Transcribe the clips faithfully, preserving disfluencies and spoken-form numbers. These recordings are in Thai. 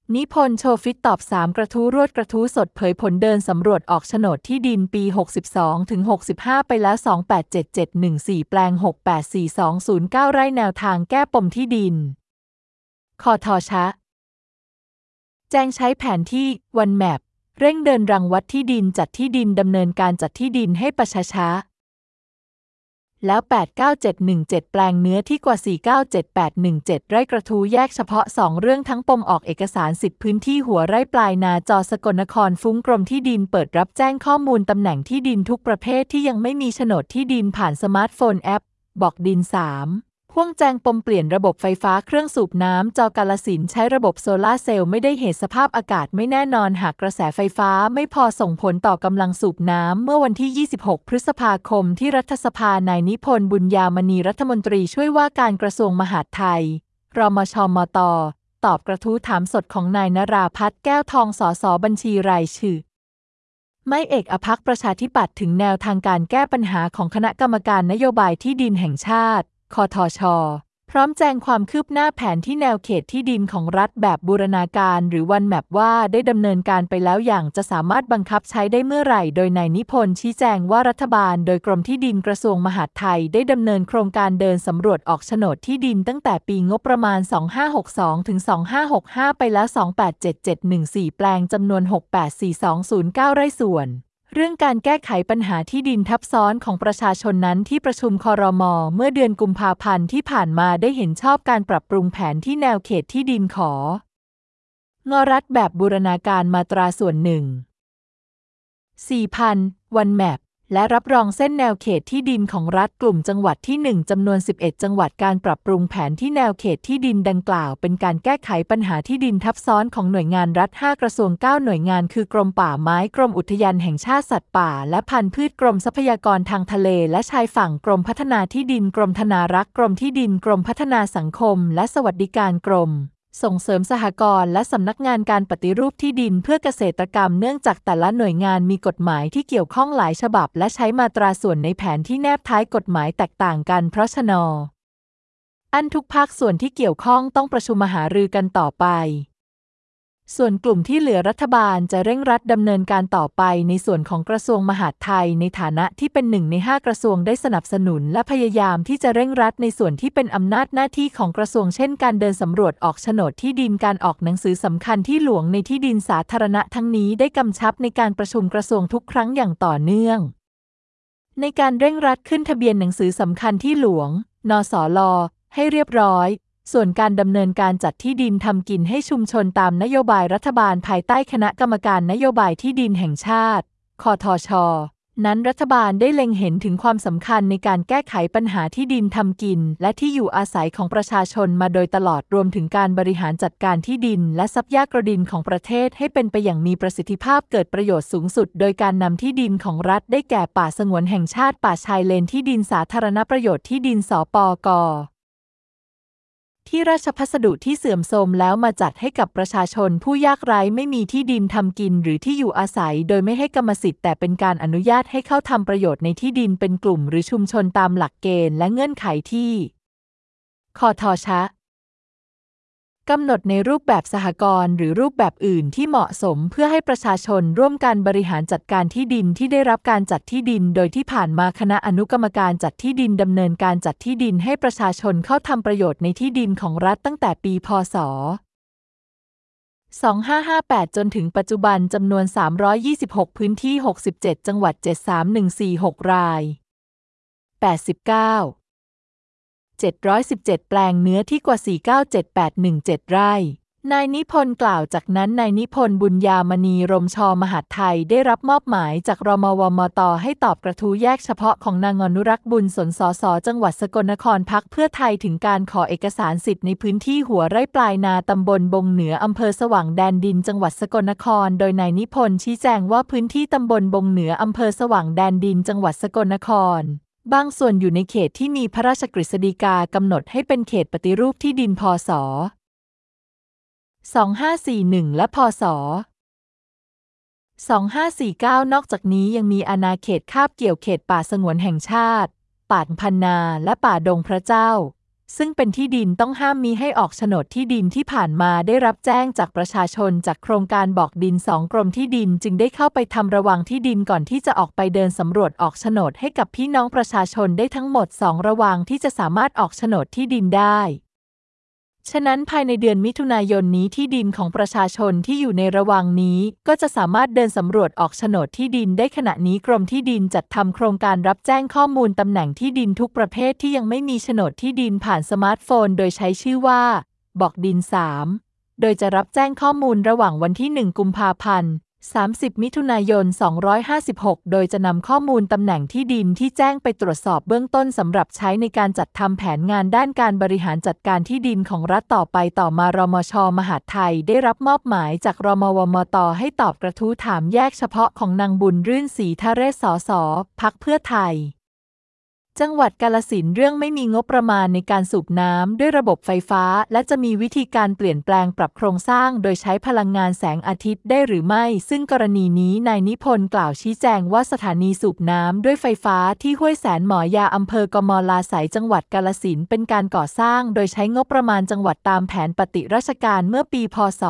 นิพนธ์โชว์ฟิตตอบสามกระทู้รวดกระทู้สดเผยผลเดินสำรวจออกโฉนดที่ดินปี หกสิบสองถึงหกสิบห้า ไปแล้ว สอง แปด เจ็ด เจ็ด หนึ่ง สี่ แปลง หก แปด สี่ สอง ศูนย์ เก้า ไร่แนวทางแก้ปมที่ดินคทช.แจ้งใช้แผนที่วันแมปเร่งเดินรังวัดที่ดินจัดที่ดินดำเนินการจัดที่ดินให้ประชาชาแล้ว แปด เก้า เจ็ด หนึ่ง เจ็ด แปลงเนื้อที่กว่า สี่ เก้า เจ็ด แปด หนึ่ง เจ็ด ไร่กระทู้แยกเฉพาะ สอง เรื่องทั้งปมออกเอกสารสิทธิพื้นที่หัวไร่ปลายนาจอสกลนครฟุ้งกรมที่ดินเปิดรับแจ้งข้อมูลตำแหน่งที่ดินทุกประเภทที่ยังไม่มีโฉนดที่ดินผ่านสมาร์ทโฟนแอปบอกดิน สาม พ่วงแจงปมเปลี่ยนระบบไฟฟ้าเครื่องสูบน้ำจอกาฬสินธุ์ใช้ระบบโซลาร์เซลล์ไม่ได้เหตุสภาพอากาศไม่แน่นอนหากกระแสไฟฟ้าไม่พอส่งผลต่อกำลังสูบน้ำเมื่อวันที่ ยี่สิบหก พฤษภาคมที่รัฐสภานายนิพนธ์บุญญามณีรัฐมนตรีช่วยว่าการกระทรวงมหาดไทยรมชมตตอบกระทู้ถามสดของนายนราพัฒน์แก้วทองสสบัญชีรายชื่อไม่เอกอภักประชาธิปัตย์ถึงแนวทางการแก้ปัญหาของคณะกรรมการนโยบายที่ดินแห่งชาติคทช.พร้อมแจ้งความคืบหน้าแผนที่แนวเขตที่ดินของรัฐแบบบูรณาการหรือวันแมปว่าได้ดำเนินการไปแล้วอย่างจะสามารถบังคับใช้ได้เมื่อไหร่โดยนายนิพนธ์ชี้แจงว่ารัฐบาลโดยกรมที่ดินกระทรวงมหาดไทยได้ดำเนินโครงการเดินสำรวจออกโฉนดที่ดินตั้งแต่ปีงบประมาณ สองพันห้าร้อยหกสิบสอง ถึง สองพันห้าร้อยหกสิบห้า ไปแล้ว สอง แปด เจ็ด เจ็ด หนึ่ง สี่ แปลงจำนวน หก แปด สี่ สอง ศูนย์ เก้า ไร่ส่วนเรื่องการแก้ไขปัญหาที่ดินทับซ้อนของประชาชนนั้นที่ประชุมครม.เมื่อเดือนกุมภาพันธ์ที่ผ่านมาได้เห็นชอบการปรับปรุงแผนที่แนวเขตที่ดินของรัฐแบบบูรณาการมาตราส่วนหนึ่ง สี่พัน วันแมปและรับรองเส้นแนวเขตที่ดินของรัฐกลุ่มจังหวัดที่ หนึ่ง จำนวน สิบเอ็ด จังหวัดการปรับปรุงแผนที่แนวเขตที่ดินดังกล่าวเป็นการแก้ไขปัญหาที่ดินทับซ้อนของหน่วยงานรัฐ ห้า กระทรวง เก้า หน่วยงานคือกรมป่าไม้กรมอุทยานแห่งชาติสัตว์ป่าและพันธุ์พืชกรมทรัพยากรทางทะเลและชายฝั่งกรมพัฒนาที่ดินกรมธนารักษ์กรมที่ดินกรมพัฒนาสังคมและสวัสดิการกรมส่งเสริมสหกรณ์และสำนักงานการปฏิรูปที่ดินเพื่อเกษตรกรรมเนื่องจากแต่ละหน่วยงานมีกฎหมายที่เกี่ยวข้องหลายฉบับและใช้มาตราส่วนในแผนที่แนบท้ายกฎหมายแตกต่างกันเพราะฉะนั้นอันทุกภาคส่วนที่เกี่ยวข้องต้องประชุมหารือกันต่อไปส่วนกลุ่มที่เหลือรัฐบาลจะเร่งรัดดำเนินการต่อไปในส่วนของกระทรวงมหาดไทยในฐานะที่เป็นหนึ่งในห้ากระทรวงได้สนับสนุนและพยายามที่จะเร่งรัดในส่วนที่เป็นอำนาจหน้าที่ของกระทรวงเช่นการเดินสำรวจออกโฉนดที่ดินการออกหนังสือสำคัญที่หลวงในที่ดินสาธารณะทั้งนี้ได้กำชับในการประชุมกระทรวงทุกครั้งอย่างต่อเนื่องในการเร่งรัดขึ้นทะเบียนหนังสือสำคัญที่หลวงนสล.ให้เรียบร้อยส่วนการดำเนินการจัดที่ดินทำกินให้ชุมชนตามนโยบายรัฐบาลภายใต้คณะกรรมการนโยบายที่ดินแห่งชาติคทช.นั้นรัฐบาลได้เล็งเห็นถึงความสำคัญในการแก้ไขปัญหาที่ดินทำกินและที่อยู่อาศัยของประชาชนมาโดยตลอดรวมถึงการบริหารจัดการที่ดินและทรัพยากรดินของประเทศให้เป็นไปอย่างมีประสิทธิภาพเกิดประโยชน์สูงสุดโดยการนำที่ดินของรัฐได้แก่ป่าสงวนแห่งชาติป่าชายเลนที่ดินสาธารณประโยชน์ที่ดินสปก.ที่ราชพัสดุที่เสื่อมโทรมแล้วมาจัดให้กับประชาชนผู้ยากไร้ไม่มีที่ดินทำกินหรือที่อยู่อาศัยโดยไม่ให้กรรมสิทธิ์แต่เป็นการอนุญาตให้เข้าทำประโยชน์ในที่ดินเป็นกลุ่มหรือชุมชนตามหลักเกณฑ์และเงื่อนไขที่คทช.กำหนดในรูปแบบสหกรณ์หรือรูปแบบอื่นที่เหมาะสมเพื่อให้ประชาชนร่วมกันบริหารจัดการที่ดินที่ได้รับการจัดที่ดินโดยที่ผ่านมาคณะอนุกรรมการจัดที่ดินดำเนินการจัดที่ดินให้ประชาชนเข้าทำประโยชน์ในที่ดินของรัฐตั้งแต่ปีพ.ศ. สองพันห้าร้อยห้าสิบแปด จนถึงปัจจุบันจำนวนสามร้อยยี่สิบหกพื้นที่หกสิบเจ็ดจังหวัดเจ็ดสามหนึ่งสี่หกรายแปดสิบเก้าเจ็ดร้อยสิบเจ็ดแปลงเนื้อที่กว่า สี่ เก้า เจ็ด แปด หนึ่ง เจ็ด ไร่นายนิพนธ์กล่าวจากนั้นนายนิพนธ์บุญญามณีรมชมหาดไทยได้รับมอบหมายจากรมวมตให้ตอบกระทู้แยกเฉพาะของนางอนุรักษ์บุญสนสสจังหวัดสกลนครพรรคเพื่อไทยถึงการขอเอกสารสิทธิ์ในพื้นที่หัวไร่ปลายนาตำบลบงเหนืออำเภอสว่างแดนดินจังหวัดสกลนครโดยนายนิพนธ์ชี้แจงว่าพื้นที่ตำบลบงเหนืออำเภอสว่างแดนดินจังหวัดสกลนครบางส่วนอยู่ในเขตที่มีพระราชกฤษฎีกากำหนดให้เป็นเขตปฏิรูปที่ดินพ.ศ. สองพันห้าร้อยสี่สิบเอ็ด และพ.ศ. สองพันห้าร้อยสี่สิบเก้า นอกจากนี้ยังมีอาณาเขตคาบเกี่ยวเขตป่าสงวนแห่งชาติป่าพันนาและป่าดงพระเจ้าซึ่งเป็นที่ดินต้องห้ามมิให้ออกโฉนดที่ดินที่ผ่านมาได้รับแจ้งจากประชาชนจากโครงการบอกดินสองกรมที่ดินจึงได้เข้าไปทำระวังที่ดินก่อนที่จะออกไปเดินสำรวจออกโฉนดให้กับพี่น้องประชาชนได้ทั้งหมดสองระวังที่จะสามารถออกโฉนดที่ดินได้ฉะนั้นภายในเดือนมิถุนายนนี้ที่ดินของประชาชนที่อยู่ในระหว่างนี้ก็จะสามารถเดินสำรวจออกโฉนดที่ดินได้ขณะนี้กรมที่ดินจัดทำโครงการรับแจ้งข้อมูลตำแหน่งที่ดินทุกประเภทที่ยังไม่มีโฉนดที่ดินผ่านสมาร์ทโฟนโดยใช้ชื่อว่าบอกดินสามโดยจะรับแจ้งข้อมูลระหว่างวันที่หนึ่งกุมภาพันธ์สามสิบมิถุนายนสองร้อยห้าสิบหกโดยจะนำข้อมูลตำแหน่งที่ดินที่แจ้งไปตรวจสอบเบื้องต้นสำหรับใช้ในการจัดทำแผนงานด้านการบริหารจัดการที่ดินของรัฐต่อไปต่อมารมช.มหาดไทยได้รับมอบหมายจากรมวมต.ให้ตอบกระทู้ถามแยกเฉพาะของนางบุญรื่นศรีทะเรศ สส.พรรคเพื่อไทยจังหวัดกาฬสินธุ์เรื่องไม่มีงบประมาณในการสูบน้ำด้วยระบบไฟฟ้าและจะมีวิธีการเปลี่ยนแปลงปรับโครงสร้างโดยใช้พลังงานแสงอาทิตย์ได้หรือไม่ซึ่งกรณีนี้นายนิพนธ์กล่าวชี้แจงว่าสถานีสูบน้ำด้วยไฟฟ้าที่ห้วยแสนหมอยาอำเภอกม.ลาไสยจังหวัดกาฬสินธุ์เป็นการก่อสร้างโดยใช้งบประมาณจังหวัดตามแผนปฏิราชการเมื่อปีพ.ศ.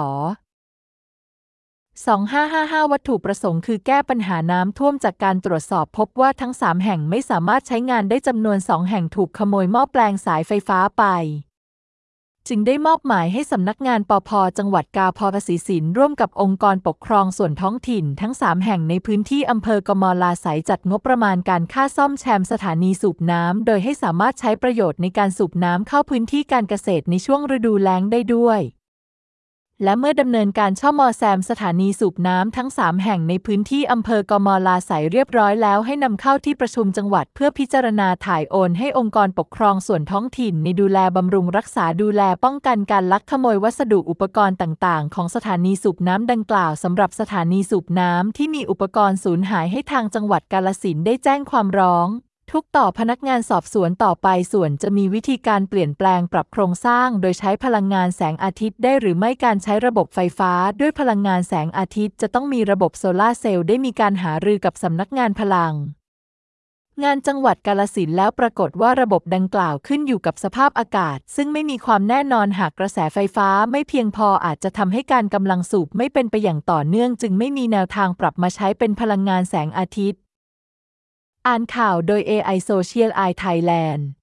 สองพันห้าร้อยห้าสิบห้า วัตถุประสงค์คือแก้ปัญหาน้ำท่วมจากการตรวจสอบพบว่าทั้งสามแห่งไม่สามารถใช้งานได้จำนวนสองแห่งถูกขโมยหม้อแปลงสายไฟฟ้าไปจึงได้มอบหมายให้สำนักงานปภ.จังหวัดกาฬสินธุ์ร่วมกับองค์กรปกครองส่วนท้องถิ่นทั้งสามแห่งในพื้นที่อำเภอกม.ลาไสยจัดงบประมาณการค่าซ่อมแซมสถานีสูบน้ำโดยให้สามารถใช้ประโยชน์ในการสูบน้ำเข้าพื้นที่การเกษตรในช่วงฤดูแล้งได้ด้วยและเมื่อดำเนินการซ่อมแซมสถานีสูบน้ำทั้งสามแห่งในพื้นที่อำเภอกม.ลาไสยเรียบร้อยแล้วให้นำเข้าที่ประชุมจังหวัดเพื่อพิจารณาถ่ายโอนให้องค์กรปกครองส่วนท้องถิ่นในดูแลบำรุงรักษาดูแลป้องกันการลักขโมยวัสดุอุปกรณ์ต่างๆของสถานีสูบน้ำดังกล่าวสำหรับสถานีสูบน้ำที่มีอุปกรณ์สูญหายให้ทางจังหวัดกาฬสินธุ์ได้แจ้งความร้องทุกต่อพนักงานสอบสวนต่อไปส่วนจะมีวิธีการเปลี่ยนแปลงปรับโครงสร้างโดยใช้พลังงานแสงอาทิตย์ได้หรือไม่การใช้ระบบไฟฟ้าด้วยพลังงานแสงอาทิตย์จะต้องมีระบบโซลาร์เซลล์ได้มีการหารือกับสำนักงานพลังงานจังหวัดกาฬสินธุ์แล้วปรากฏว่าระบบดังกล่าวขึ้นอยู่กับสภาพอากาศซึ่งไม่มีความแน่นอนหากกระแสไฟฟ้าไม่เพียงพออาจจะทำให้การกำลังสูบไม่เป็นไปอย่างต่อเนื่องจึงไม่มีแนวทางปรับมาใช้เป็นพลังงานแสงอาทิตย์อ่านข่าวโดย เอ ไอ Social Eye Thailand